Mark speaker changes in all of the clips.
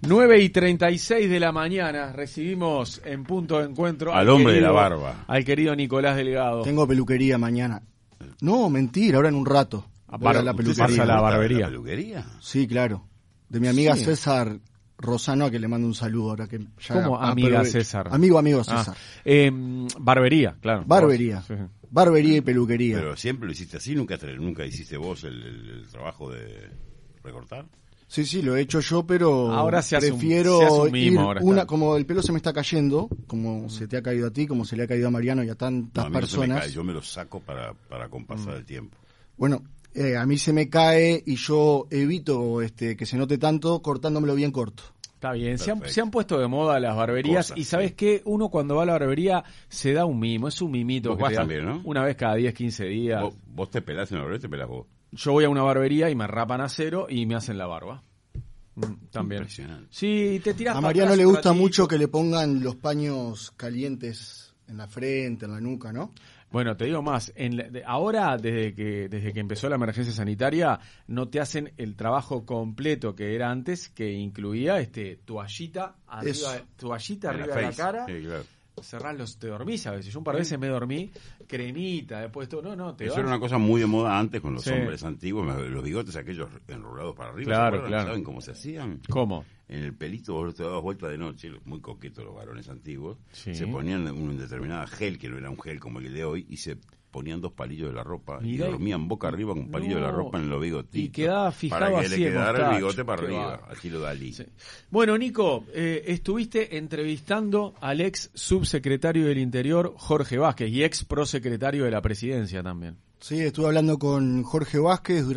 Speaker 1: 9:36 de la mañana, recibimos en punto de encuentro
Speaker 2: al hombre de la barba,
Speaker 1: al querido Nicolás Delgado.
Speaker 3: Tengo peluquería mañana. No, mentira, ahora en un rato.
Speaker 1: Voy a la peluquería. ¿Pasa la barbería?
Speaker 2: ¿La peluquería?
Speaker 3: Sí, claro. De mi amiga César Rosano, a que le mando un saludo ahora que ya.
Speaker 1: ¿Cómo amiga César?
Speaker 3: Amigo César.
Speaker 1: Barbería, claro.
Speaker 3: Barbería.
Speaker 1: Sí.
Speaker 3: Barbería y peluquería.
Speaker 2: Pero siempre lo hiciste así, nunca hiciste vos el trabajo de recortar.
Speaker 3: Sí, lo he hecho yo, pero
Speaker 1: ahora
Speaker 3: prefiero
Speaker 1: un mimo,
Speaker 3: ir como el pelo se me está cayendo, como se te ha caído a ti, como se le ha caído a Mariano y a tantas personas.
Speaker 2: Yo me lo saco para compasar el tiempo.
Speaker 3: Bueno, a mí se me cae y yo evito que se note tanto cortándomelo bien corto.
Speaker 1: Está bien, se han puesto de moda las barberías. Cosas, y ¿sabés qué? Uno cuando va a la barbería se da un mimo, es un mimito.
Speaker 2: Vos
Speaker 1: que
Speaker 2: vas
Speaker 1: te da
Speaker 2: también, ¿no?
Speaker 1: Una vez cada 10, 15 días.
Speaker 2: ¿Vos te pelás en la barbería o te pelás vos?
Speaker 1: Yo voy a una barbería y me rapan a cero y me hacen la barba. También.
Speaker 2: Impresionante.
Speaker 1: Sí, te tirás.
Speaker 3: A Mariano le gusta mucho que le pongan los paños calientes en la frente, en la nuca, ¿no?
Speaker 1: Bueno, te digo más, ahora desde que empezó la emergencia sanitaria no te hacen el trabajo completo que era antes, que incluía toallita arriba de la cara.
Speaker 2: Sí, claro.
Speaker 1: Cerrás te dormís a veces. Yo un par de veces me dormí, cremita, después todo.
Speaker 2: Eso era una cosa muy de moda antes con los hombres antiguos, los bigotes aquellos enrolados para arriba.
Speaker 1: Claro.
Speaker 2: ¿Saben cómo se hacían?
Speaker 1: ¿Cómo?
Speaker 2: En el pelito vos te dabas vuelta de noche, muy coquetos los varones antiguos,
Speaker 1: sí.
Speaker 2: Se ponían un determinada gel, que no era un gel como el de hoy, y se ponían 2 palillos de la ropa. Mirá, y dormían boca arriba con un palillo de la ropa en los bigotitos.
Speaker 1: Y quedaba fijado
Speaker 2: para que
Speaker 1: así
Speaker 2: le quedara el bigote para
Speaker 1: arriba,
Speaker 2: al estilo Dalí. Sí.
Speaker 1: Bueno, Nico, estuviste entrevistando al ex subsecretario del Interior, Jorge Vázquez, y ex prosecretario de la Presidencia también.
Speaker 3: Sí, estuve hablando con Jorge Vázquez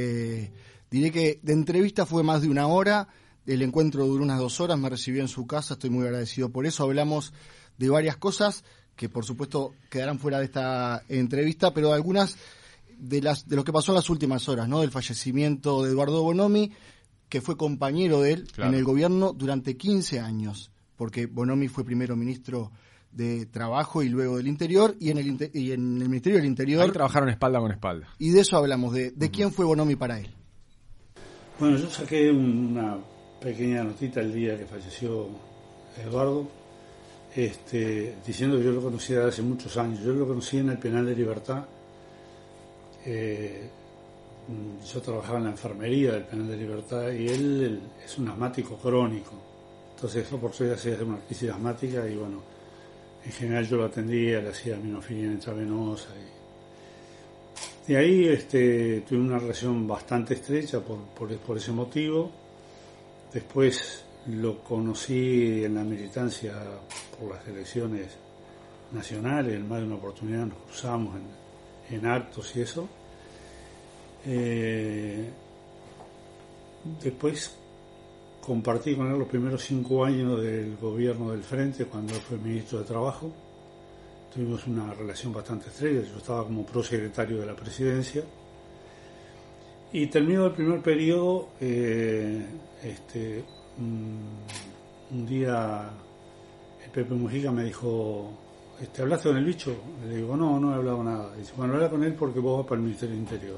Speaker 3: diré que de entrevista fue más de 1 hora, el encuentro duró unas 2 horas, me recibió en su casa, estoy muy agradecido por eso, hablamos de varias cosas que por supuesto quedarán fuera de esta entrevista, pero algunas de lo que pasó en las últimas horas, ¿no? Del fallecimiento de Eduardo Bonomi, que fue compañero de él en el gobierno durante 15 años, porque Bonomi fue primero ministro de Trabajo y luego del Interior, y en el Ministerio del Interior...
Speaker 1: Ahí trabajaron espalda con espalda.
Speaker 3: Y de eso hablamos, de quién fue Bonomi para él.
Speaker 4: Bueno, yo saqué una pequeña notita el día que falleció Eduardo, diciendo que yo lo conocía desde hace muchos años. Yo lo conocí en el Penal de Libertad. Yo trabajaba en la enfermería del Penal de Libertad y él es un asmático crónico. Entonces, por eso hacía una crisis asmática y bueno, en general yo lo atendía, le hacía aminofilina intravenosa. Y ahí tuve una relación bastante estrecha por ese motivo. Después lo conocí en la militancia por las elecciones nacionales, en más de una oportunidad nos cruzamos en actos y eso. Después compartí con él los primeros 5 años del gobierno del Frente, cuando él fue ministro de Trabajo. Tuvimos una relación bastante estrecha, yo estaba como prosecretario de la Presidencia. Y terminó el primer periodo, un día el Pepe Mujica me dijo, ¿hablaste con el bicho? Le digo, no he hablado nada. Dice, bueno, habla con él porque vos vas para el Ministerio del Interior.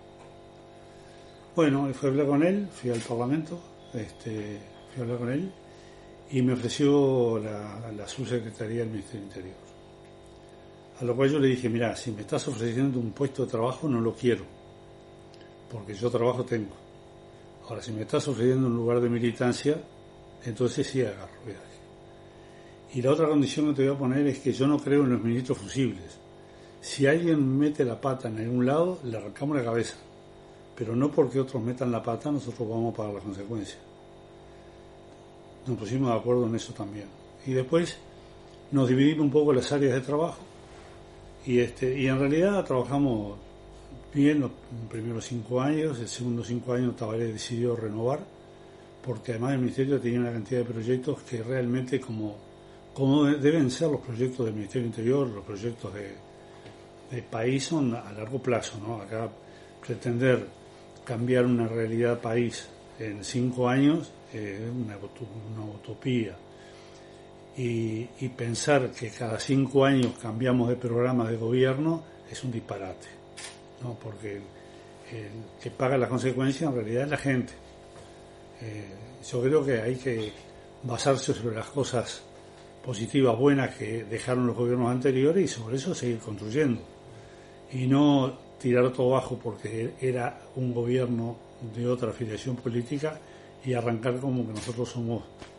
Speaker 4: Bueno, fui a hablar con él, fui al Parlamento, fui a hablar con él y me ofreció la subsecretaría del Ministerio del Interior. A lo cual yo le dije, mirá, si me estás ofreciendo un puesto de trabajo no lo quiero, porque yo trabajo tengo. Ahora, si me estás ofreciendo un lugar de militancia, entonces sí agarro viaje. Y la otra condición que te voy a poner es que yo no creo en los ministros fusibles. Si alguien mete la pata en algún lado, le arrancamos la cabeza. Pero no porque otros metan la pata, nosotros vamos a pagar las consecuencias. Nos pusimos de acuerdo en eso también. Y después nos dividimos un poco las áreas de trabajo. Y en realidad trabajamos bien los primeros 5 años. El segundo 5 años Tabaré decidió renovar, porque además el Ministerio tenía una cantidad de proyectos que realmente como deben ser los proyectos del Ministerio del Interior, los proyectos de país son a largo plazo, ¿no? Acá pretender cambiar una realidad país en 5 años es una utopía. Y pensar que cada 5 años cambiamos de programa de gobierno es un disparate, ¿no? Porque el que paga las consecuencias en realidad es la gente. Yo creo que hay que basarse sobre las cosas positivas, buenas que dejaron los gobiernos anteriores y sobre eso seguir construyendo. Y no tirar todo abajo porque era un gobierno de otra afiliación política y arrancar como que nosotros somos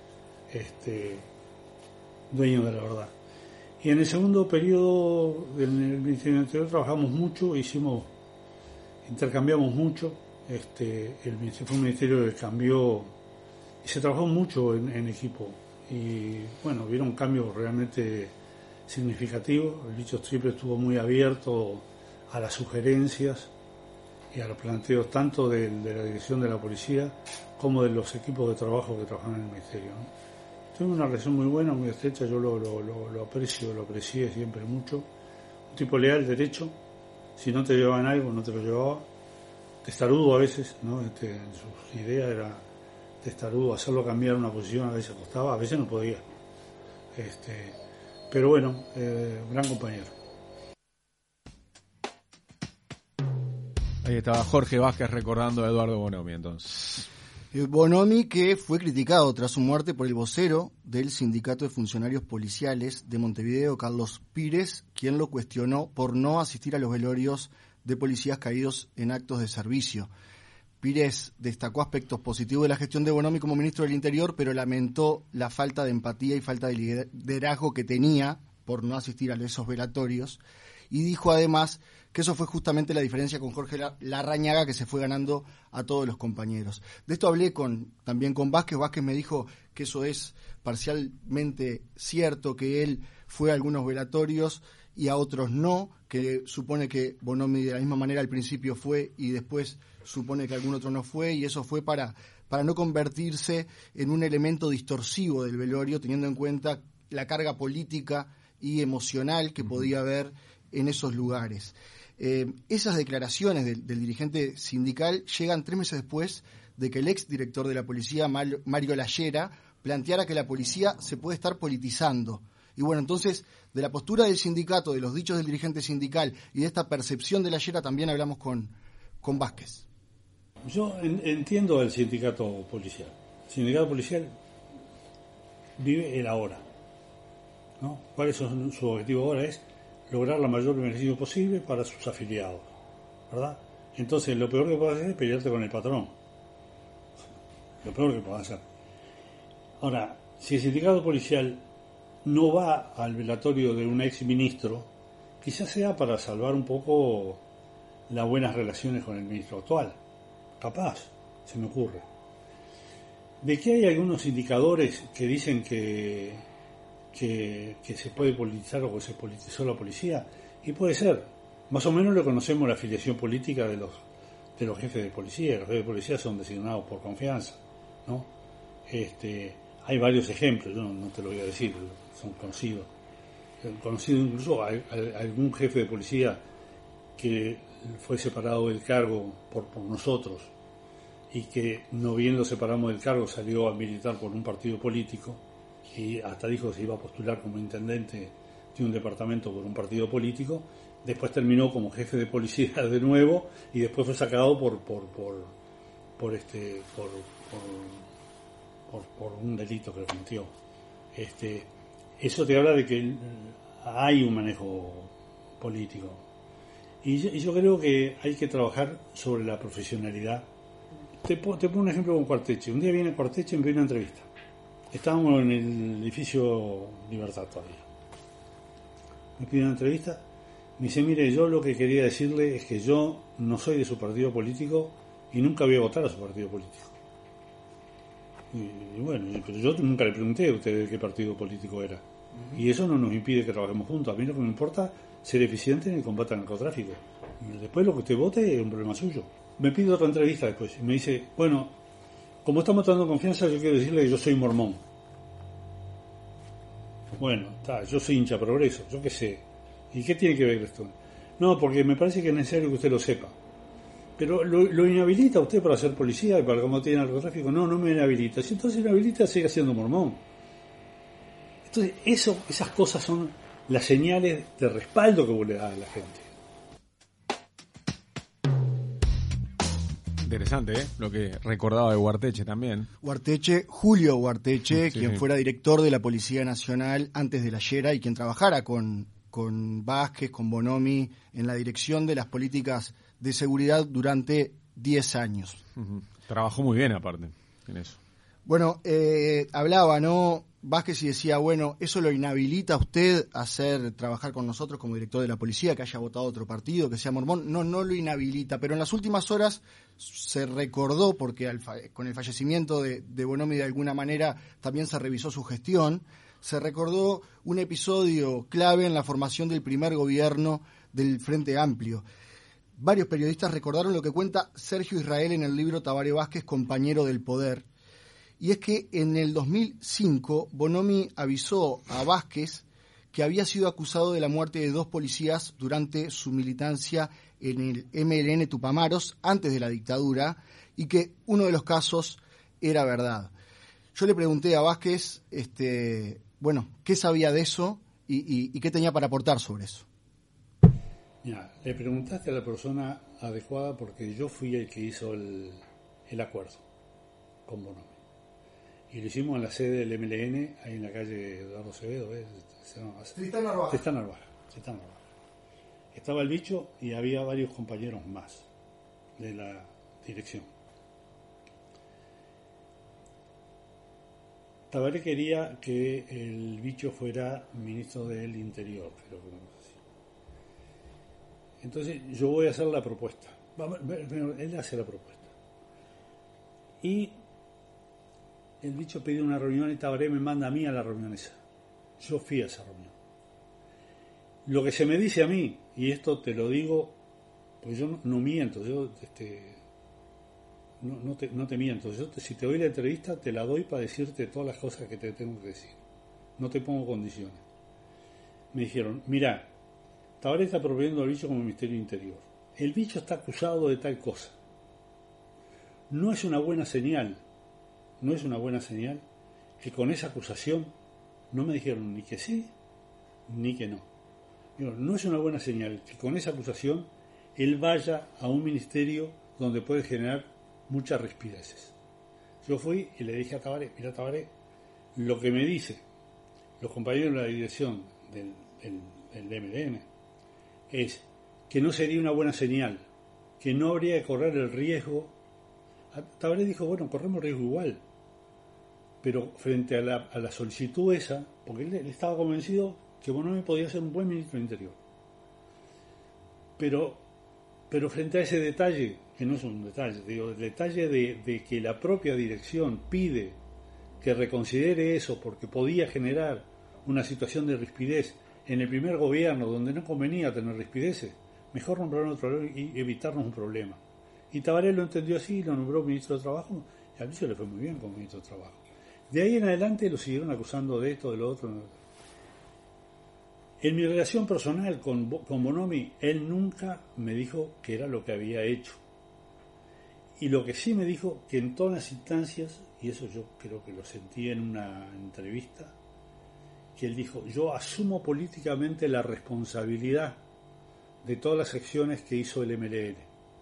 Speaker 4: dueños de la verdad. Y en el segundo periodo del Ministerio del Interior trabajamos mucho, intercambiamos mucho. Fue un ministerio que cambió y se trabajó mucho en equipo. Y bueno, vieron cambios realmente significativos. El Bicho Triple estuvo muy abierto a las sugerencias y a los planteos tanto de la dirección de la policía como de los equipos de trabajo que trabajan en el ministerio, ¿no? Tengo una relación muy buena, muy estrecha, yo lo aprecio, lo aprecié siempre mucho. Un tipo leal, derecho, si no te llevaban algo, no te lo llevaba. Testarudo a veces, ¿no? En sus ideas era testarudo, hacerlo cambiar una posición a veces costaba, a veces no podía. Pero bueno, gran compañero.
Speaker 1: Ahí estaba Jorge Vázquez recordando a Eduardo Bonomi, entonces.
Speaker 3: Bonomi, que fue criticado tras su muerte por el vocero del Sindicato de Funcionarios Policiales de Montevideo, Carlos Pires, quien lo cuestionó por no asistir a los velorios de policías caídos en actos de servicio. Pires destacó aspectos positivos de la gestión de Bonomi como ministro del Interior, pero lamentó la falta de empatía y falta de liderazgo que tenía por no asistir a esos velatorios, y dijo además que eso fue justamente la diferencia con Jorge Larrañaga, que se fue ganando a todos los compañeros. De esto hablé también con Vázquez. Vázquez me dijo que eso es parcialmente cierto, que él fue a algunos velatorios y a otros no, que supone que Bonomi de la misma manera al principio fue y después supone que algún otro no fue, y eso fue para no convertirse en un elemento distorsivo del velorio, teniendo en cuenta la carga política y emocional que podía haber en esos lugares. Esas declaraciones del dirigente sindical llegan 3 meses después de que el ex director de la policía, Mario Lallera, planteara que la policía se puede estar politizando. Y bueno, entonces, de la postura del sindicato, de los dichos del dirigente sindical y de esta percepción de Lallera también hablamos con Vázquez.
Speaker 4: Yo entiendo el sindicato policial. El sindicato policial vive el ahora, ¿no? ¿Cuál es su objetivo ahora? Es lograr la mayor beneficio posible para sus afiliados, ¿verdad? Entonces, lo peor que puedes hacer es pelearte con el patrón. Lo peor que puedes hacer. Ahora, si el sindicato policial no va al velatorio de un ex ministro, quizás sea para salvar un poco las buenas relaciones con el ministro actual. Capaz, se me ocurre. De que hay algunos indicadores que dicen que se puede politizar o que se politizó la policía, y puede ser. Más o menos le conocemos la afiliación política de los jefes de policía. Los jefes de policía son designados por confianza, ¿no? Hay varios ejemplos, yo no te lo voy a decir, son conocidos. Conocido incluso algún jefe de policía que fue separado del cargo por nosotros, y que no bien lo separamos del cargo salió a militar por un partido político, y hasta dijo que se iba a postular como intendente de un departamento por un partido político. Después terminó como jefe de policía de nuevo y después fue sacado por un delito que lo cometió. Eso te habla de que hay un manejo político, y yo creo que hay que trabajar sobre la profesionalidad. Te pongo un ejemplo con Cuarteche. Un día viene Cuarteche y me pide una entrevista. Estábamos en el edificio Libertad todavía. Me pide una entrevista. Me dice, mire, yo lo que quería decirle es que yo no soy de su partido político y nunca voy a votar a su partido político. Y bueno, pero yo nunca le pregunté a usted de qué partido político era. Y eso no nos impide que trabajemos juntos. A mí lo que me importa es ser eficiente en el combate al narcotráfico. Y después lo que usted vote es un problema suyo. Me pide otra entrevista después y me dice, bueno, como estamos dando confianza, yo quiero decirle que yo soy mormón. Bueno, yo soy hincha progreso, yo qué sé. ¿Y qué tiene que ver esto? No, porque me parece que es necesario que usted lo sepa. Pero lo inhabilita a usted para ser policía y para combatir el narcotráfico. No me inhabilita. Si entonces inhabilita, sigue siendo mormón. Entonces, esas cosas son las señales de respaldo que vos le das a la gente.
Speaker 1: Interesante, lo que recordaba de Ugarteche también.
Speaker 3: Julio Ugarteche,
Speaker 1: sí,
Speaker 3: quien fuera director de la Policía Nacional antes de la Llera y quien trabajara con Vázquez, con Bonomi, en la dirección de las políticas de seguridad durante 10 años.
Speaker 1: Uh-huh. Trabajó muy bien aparte en eso.
Speaker 3: Bueno, hablaba, ¿no? Vázquez y decía, bueno, ¿eso lo inhabilita a usted a trabajar con nosotros como director de la policía, que haya votado otro partido, que sea mormón? No lo inhabilita, pero en las últimas horas se recordó, porque con el fallecimiento de Bonomi de alguna manera también se revisó su gestión, se recordó un episodio clave en la formación del primer gobierno del Frente Amplio. Varios periodistas recordaron lo que cuenta Sergio Israel en el libro Tabaré Vázquez, Compañero del Poder. Y es que en el 2005 Bonomi avisó a Vázquez que había sido acusado de la muerte de 2 policías durante su militancia en el MLN Tupamaros antes de la dictadura y que uno de los casos era verdad. Yo le pregunté a Vázquez, qué sabía de eso y qué tenía para aportar sobre eso.
Speaker 4: Mira, le preguntaste a la persona adecuada porque yo fui el que hizo el acuerdo con Bonomi. Y lo hicimos en la sede del MLN, ahí en la calle Eduardo Acevedo,
Speaker 3: Tristán Narvaja.
Speaker 4: Estaba el bicho y había varios compañeros más de la dirección. Tabaré quería que el bicho fuera ministro del Interior, creo que no es así. Entonces yo voy a hacer la propuesta. Él hace la propuesta. Y el bicho pide una reunión y Tabaré me manda a mí a la reunión esa. Yo fui a esa reunión. Lo que se me dice a mí, y esto te lo digo, pues yo no miento, yo no te miento. Si te doy la entrevista, te la doy para decirte todas las cosas que te tengo que decir. No te pongo condiciones. Me dijeron, mira, Tabaré está proponiendo al bicho como Ministerio Interior. El bicho está acusado de tal cosa. No es una buena señal que con esa acusación no me dijeron ni que sí ni que no. No es una buena señal que con esa acusación él vaya a un ministerio donde puede generar muchas rispideces. Yo fui y le dije a Tabaré, mira Tabaré, lo que me dicen los compañeros de la dirección del MLN es que no sería una buena señal, que no habría que correr el riesgo. Tabaré dijo, bueno, corremos riesgo igual, pero frente a la solicitud esa, porque él estaba convencido que Bonomi podía ser un buen ministro del Interior, pero frente a ese detalle, que no es un detalle, el detalle de que la propia dirección pide que reconsidere eso porque podía generar una situación de rispidez en el primer gobierno donde no convenía tener rispideces, mejor nombrar otro y evitarnos un problema. Y Tabaré lo entendió así, lo nombró ministro de Trabajo, y a mí se le fue muy bien como ministro de Trabajo. De ahí en adelante lo siguieron acusando de esto, de lo otro. En mi relación personal con Bonomi, él nunca me dijo que era lo que había hecho. Y lo que sí me dijo, que en todas las instancias, y eso yo creo que lo sentí en una entrevista, que él dijo, yo asumo políticamente la responsabilidad de todas las acciones que hizo el MLN.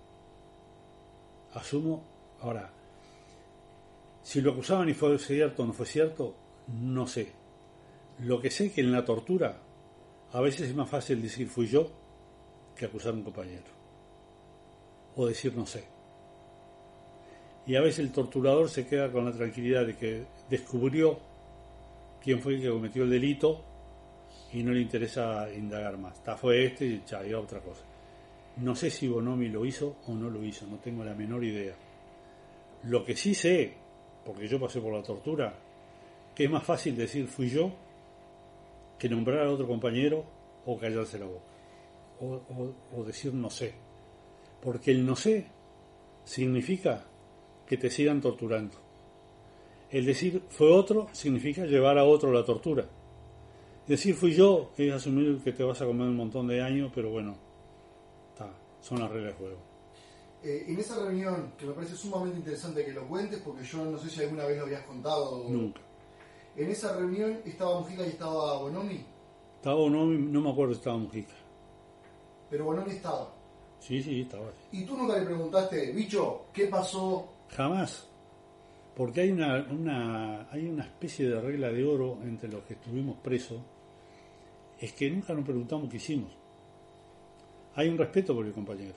Speaker 4: Asumo, ahora, si lo acusaban y fue cierto o no fue cierto, no sé. Lo que sé es que en la tortura a veces es más fácil decir fui yo que acusar a un compañero. O decir no sé. Y a veces el torturador se queda con la tranquilidad de que descubrió quién fue el que cometió el delito y no le interesa indagar más. Fue este y ya, y otra cosa. No sé si Bonomi lo hizo o no lo hizo, no tengo la menor idea. Lo que sí sé, porque yo pasé por la tortura, que es más fácil decir fui yo que nombrar a otro compañero o callarse la boca o decir no sé, porque el no sé significa que te sigan torturando. El decir fue otro significa llevar a otro a la tortura. Decir fui yo es asumir que te vas a comer un montón de años, pero bueno, son las reglas de juego.
Speaker 3: En esa reunión, que me parece sumamente interesante que lo cuentes, porque yo no sé si alguna vez lo habías contado.
Speaker 4: Nunca.
Speaker 3: En esa reunión estaba Mujica y estaba Bonomi.
Speaker 4: Estaba Bonomi, no me acuerdo si estaba Mujica.
Speaker 3: Pero Bonomi estaba.
Speaker 4: Sí, estaba así.
Speaker 3: ¿Y tú nunca le preguntaste, bicho, qué pasó?
Speaker 4: Jamás. Porque hay una especie de regla de oro entre los que estuvimos presos, es que nunca nos preguntamos qué hicimos. Hay un respeto por el compañero.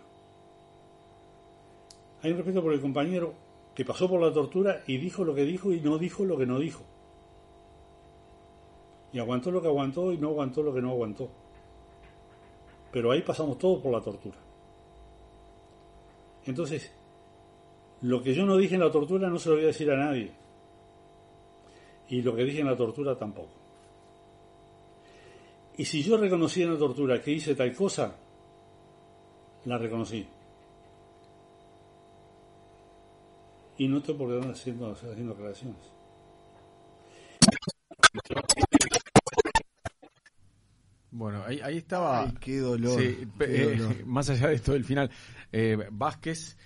Speaker 4: Hay un respeto por el compañero que pasó por la tortura y dijo lo que dijo y no dijo lo que no dijo. Y aguantó lo que aguantó y no aguantó lo que no aguantó. Pero ahí pasamos todos por la tortura. Entonces, lo que yo no dije en la tortura no se lo voy a decir a nadie. Y lo que dije en la tortura tampoco. Y si yo reconocí en la tortura que hice tal cosa, la reconocí. Y no tengo por qué andar haciendo aclaraciones.
Speaker 1: Bueno, ahí estaba.
Speaker 3: Ay, qué dolor.
Speaker 1: Sí,
Speaker 3: qué dolor.
Speaker 1: Más allá de esto del final, Vázquez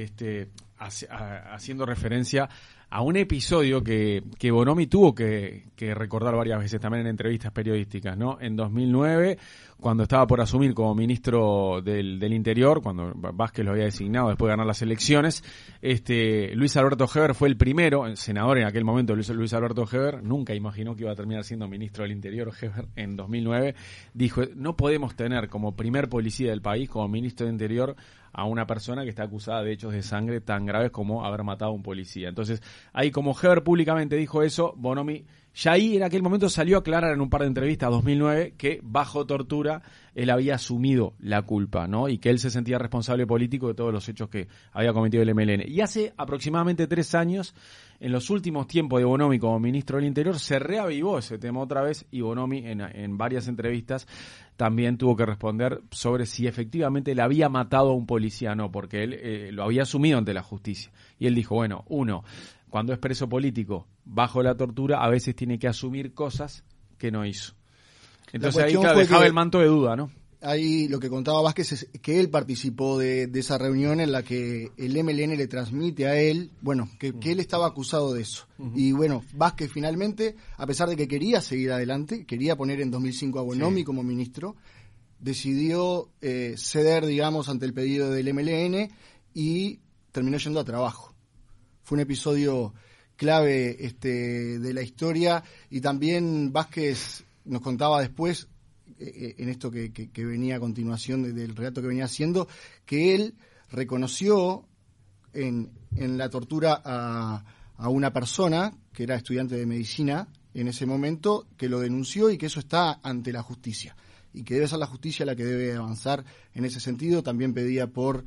Speaker 1: haciendo referencia a un episodio que Bonomi tuvo que recordar varias veces también en entrevistas periodísticas, ¿no? En 2009, cuando estaba por asumir como ministro del Interior, cuando Vázquez lo había designado después de ganar las elecciones, Luis Alberto Heber fue el primero, el senador en aquel momento, Luis Alberto Heber, nunca imaginó que iba a terminar siendo ministro del Interior. Heber en 2009 dijo, no podemos tener como primer policía del país, como ministro del Interior, a una persona que está acusada de hechos de sangre tan graves como haber matado a un policía. Entonces, ahí como Heber públicamente dijo eso, Bonomi ya ahí en aquel momento salió a aclarar en un par de entrevistas, 2009, que bajo tortura él había asumido la culpa, ¿no? Y que él se sentía responsable político de todos los hechos que había cometido el MLN. Y hace aproximadamente 3 años, en los últimos tiempos de Bonomi como ministro del Interior, se reavivó ese tema otra vez y Bonomi en varias entrevistas también tuvo que responder sobre si efectivamente le había matado a un policía o no, porque él lo había asumido ante la justicia. Y él dijo, bueno, cuando es preso político bajo la tortura, a veces tiene que asumir cosas que no hizo. Entonces ahí dejaba el manto de duda, ¿no?
Speaker 3: Ahí lo que contaba Vázquez es que él participó de esa reunión en la que el MLN le transmite a él, que él estaba acusado de eso. Uh-huh. Y Vázquez finalmente, a pesar de que quería seguir adelante, quería poner en 2005 a Bonomi como ministro, decidió ceder, digamos, ante el pedido del MLN y terminó yendo a trabajo. Fue un episodio clave de la historia, y también Vázquez nos contaba después, en esto que venía a continuación del relato que venía haciendo, que él reconoció en la tortura a una persona que era estudiante de medicina en ese momento, que lo denunció y que eso está ante la justicia y que debe ser la justicia la que debe avanzar en ese sentido. También pedía por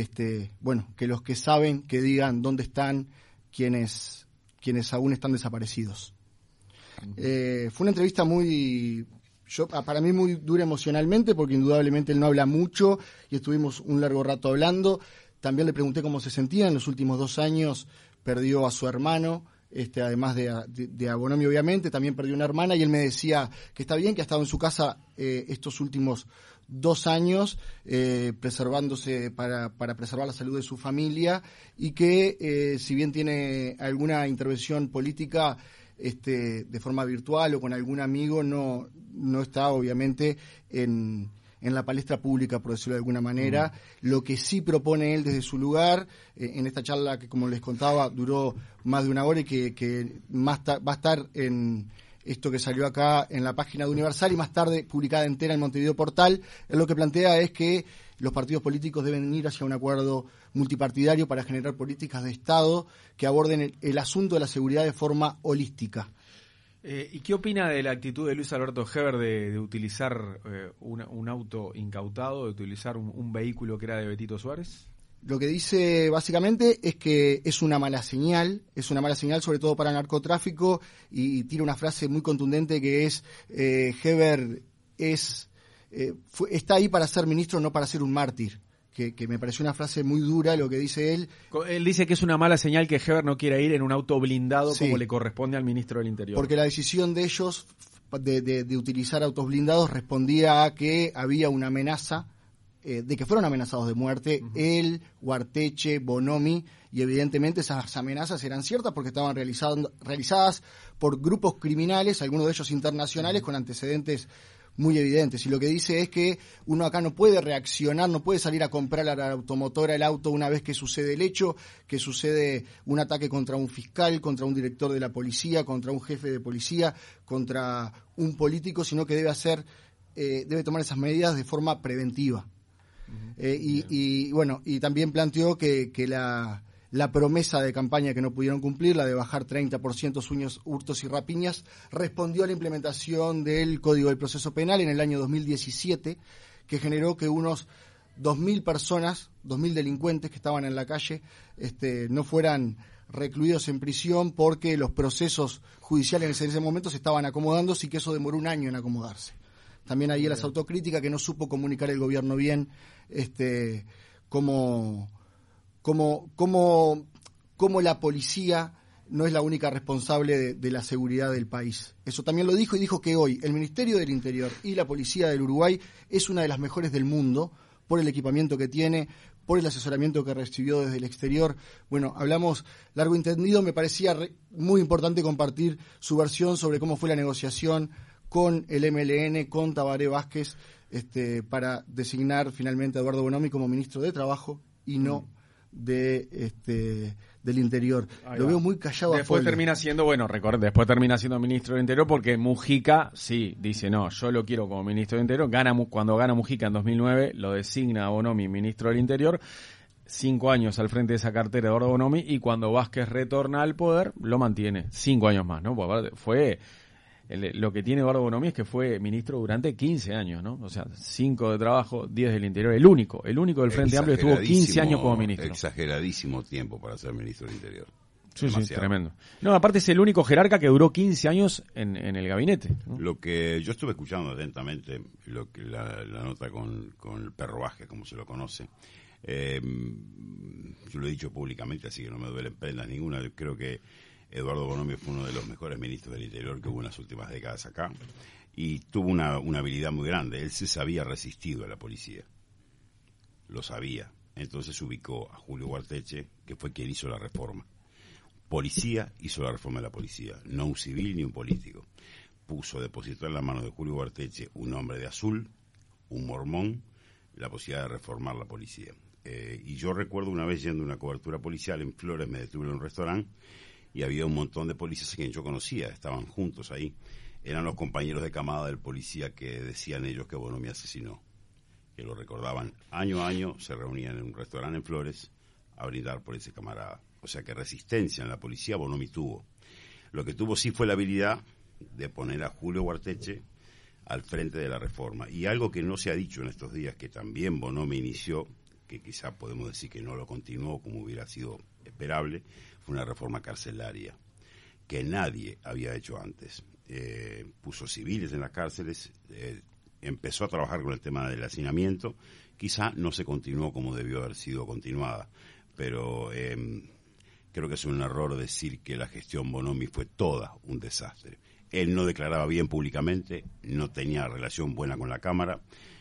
Speaker 3: que los que saben que digan dónde están quienes aún están desaparecidos. Fue una entrevista para mí muy dura emocionalmente, porque indudablemente él no habla mucho y estuvimos un largo rato hablando. También le pregunté cómo se sentía. En los últimos 2 años perdió a su hermano, además de a Bonomi, obviamente, también perdió una hermana, y él me decía que está bien, que ha estado en su casa estos últimos 2 años preservándose para preservar la salud de su familia, y que si bien tiene alguna intervención política de forma virtual o con algún amigo, no está obviamente en la palestra pública, por decirlo de alguna manera. Lo que sí propone él desde su lugar, en esta charla que, como les contaba, duró más de 1 hora y que va a estar en esto que salió acá en la página de Universal y más tarde publicada entera en Montevideo Portal, él lo que plantea es que los partidos políticos deben ir hacia un acuerdo multipartidario para generar políticas de Estado que aborden el asunto de la seguridad de forma holística.
Speaker 1: ¿Y qué opina de la actitud de Luis Alberto Heber de utilizar un auto incautado, de utilizar un vehículo que era de Betito Suárez?
Speaker 3: Lo que dice básicamente es que es una mala señal sobre todo para el narcotráfico, y tira una frase muy contundente que es Heber está ahí para ser ministro, no para ser un mártir. Que me pareció una frase muy dura lo que dice él.
Speaker 1: Él dice que es una mala señal que Heber no quiera ir en un auto blindado, sí, como le corresponde al ministro del Interior.
Speaker 3: Porque la decisión de ellos de utilizar autos blindados respondía a que había una amenaza, de que fueron amenazados de muerte, uh-huh, él, Guarteche, Bonomi, y evidentemente esas amenazas eran ciertas porque estaban realizadas por grupos criminales, algunos de ellos internacionales, con antecedentes muy evidentes. Y lo que dice es que uno acá no puede reaccionar, no puede salir a comprar a la automotora el auto una vez que sucede el hecho, que sucede un ataque contra un fiscal, contra un director de la policía, contra un jefe de policía, contra un político, sino que debe tomar esas medidas de forma preventiva. Y también planteó que la promesa de campaña que no pudieron cumplir, la de bajar 30% sueños, hurtos y rapiñas, respondió a la implementación del Código del Proceso Penal en el año 2017, que generó que unos 2.000 personas, 2.000 delincuentes que estaban en la calle, no fueran recluidos en prisión porque los procesos judiciales en ese momento se estaban acomodando, sí que eso demoró un año en acomodarse. También ahí las autocríticas que no supo comunicar el gobierno bien, cómo la policía no es la única responsable de la seguridad del país. Eso también lo dijo, y dijo que hoy el Ministerio del Interior y la Policía del Uruguay es una de las mejores del mundo por el equipamiento que tiene, por el asesoramiento que recibió desde el exterior. Bueno, hablamos largo y entendido, me parecía muy importante compartir su versión sobre cómo fue la negociación con el MLN, con Tabaré Vázquez, para designar finalmente a Eduardo Bonomi como ministro de Trabajo y no del Interior. Lo veo muy callado.
Speaker 1: Después termina siendo, después termina siendo ministro del Interior porque Mujica, sí, dice, no, yo lo quiero como ministro del Interior. Cuando gana Mujica en 2009, lo designa a Bonomi ministro del Interior. 5 años al frente de esa cartera Eduardo Bonomi, y cuando Vázquez retorna al poder, lo mantiene 5 años más, ¿no? Fue... Lo que tiene Eduardo Bonomi es que fue ministro durante 15 años, ¿no? O sea, 5 de trabajo, 10 del Interior. El único del Frente Amplio estuvo 15 años como ministro.
Speaker 2: Exageradísimo tiempo para ser ministro del Interior.
Speaker 1: Sí, tremendo. No, aparte es el único jerarca que duró 15 años en el gabinete, ¿no?
Speaker 2: Lo que yo estuve escuchando atentamente, la nota con el perro Vázquez, como se lo conoce, yo lo he dicho públicamente, así que no me duelen prendas ninguna. Yo creo que Eduardo Bonomi fue uno de los mejores ministros del Interior que hubo en las últimas décadas acá, y tuvo una habilidad muy grande. Él se sabía resistido a la policía, lo sabía. Entonces ubicó a Julio Guarteche, que fue quien hizo la reforma. Policía hizo la reforma de la policía, no un civil ni un político. Depositó en la mano de Julio Guarteche, un hombre de azul, un mormón, la posibilidad de reformar la policía. Y yo recuerdo una vez yendo a una cobertura policial en Flores, me detuve en un restaurante, y había un montón de policías a quien yo conocía, estaban juntos ahí. Eran los compañeros de camada del policía que decían ellos que Bonomi asesinó, que lo recordaban año a año, se reunían en un restaurante en Flores a brindar por ese camarada. O sea que resistencia en la policía Bonomi tuvo. Lo que tuvo sí fue la habilidad de poner a Julio Guarteche al frente de la reforma. Y algo que no se ha dicho en estos días, que también Bonomi inició, que quizá podemos decir que no lo continuó como hubiera sido esperable, fue una reforma carcelaria que nadie había hecho antes. Puso civiles en las cárceles, empezó a trabajar con el tema del hacinamiento. Quizá no se continuó como debió haber sido continuada, pero creo que es un error decir que la gestión Bonomi fue toda un desastre. Él no declaraba bien públicamente, no tenía relación buena con la Cámara,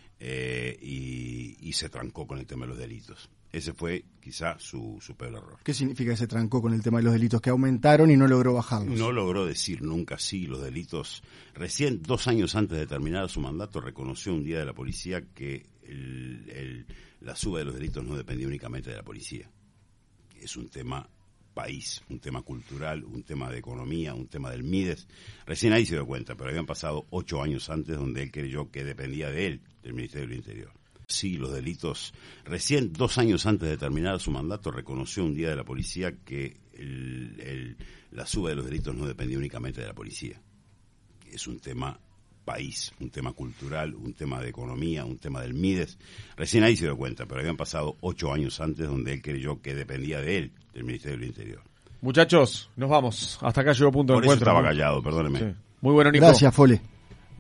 Speaker 2: y se trancó con el tema de los delitos. Ese fue quizá su peor error.
Speaker 3: ¿Qué significa que se trancó con el tema de los delitos? Que aumentaron y no logró bajarlos.
Speaker 2: No logró decir nunca sí los delitos. Recién 2 años antes de terminar su mandato reconoció un día de la policía que la suba de los delitos no dependía únicamente de la policía. Es un tema país, un tema cultural, un tema de economía, un tema del Mides. Recién ahí se dio cuenta, pero habían pasado 8 años antes donde él creyó que dependía de él, del Ministerio del Interior. Sí, los delitos. Recién 2 años antes de terminar su mandato reconoció un día de la policía que la suba de los delitos no dependía únicamente de la policía. Es un tema país, un tema cultural, un tema de economía, un tema del Mides. Recién ahí se dio cuenta, pero habían pasado 8 años antes donde él creyó que dependía de él, del Ministerio del Interior.
Speaker 1: Muchachos, nos vamos. Hasta acá llegó punto de encuentro.
Speaker 2: Por eso estaba callado, perdóneme.
Speaker 1: Sí. Muy bueno, Nico.
Speaker 3: Gracias, Fole.